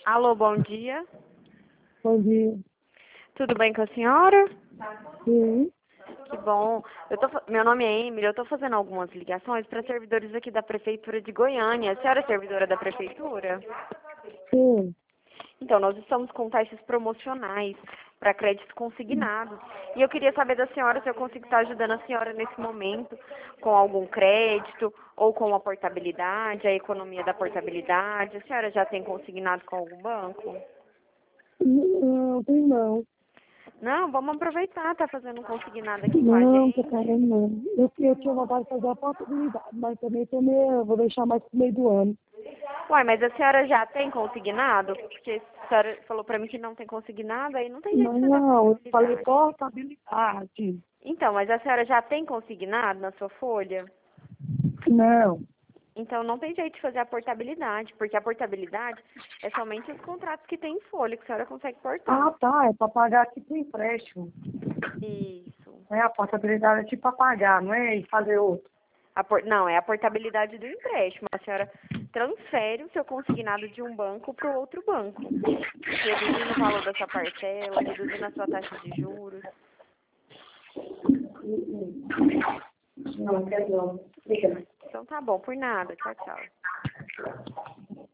Alô, bom dia. Bom dia. Tudo bem com a senhora? Sim, Que bom. Meu nome é Emily, eu estou fazendo algumas ligações para servidores aqui da Prefeitura de Goiânia. A senhora é servidora da Prefeitura? sim. Então, nós estamos com taxas promocionais para créditos consignados. E eu queria saber da senhora se eu consigo estar ajudando a senhora nesse momento com algum crédito ou com a portabilidade, a economia da portabilidade. A senhora já tem consignado com algum banco? Não, tem não. Não, vamos aproveitar, tá fazendo um consignado aqui com a Não, tô gente. querendo não. Eu tinha vontade de fazer a possibilidade, mas também vou deixar mais pro meio do ano. Uai, mas a senhora já tem consignado? Porque a senhora falou pra mim que não tem consignado, aí não tem jeito de fazer a Não, eu falei portabilidade. portabilidade. Então, mas a senhora já tem consignado na sua folha? Não. Então não tem jeito de fazer a portabilidade, porque a portabilidade é somente os contratos que tem em folha, que a senhora consegue portar. Ah, tá, é pra pagar tipo empréstimo. Isso. É, a portabilidade é tipo pra pagar, não é? E fazer outro. Não, é a portabilidade do empréstimo. A senhora transfere o seu consignado de um banco para o outro banco, reduzindo o valor da sua parcela, reduzindo a sua taxa de juros. Não, quer não. Diga. Então tá bom, por nada. Tchau, tchau.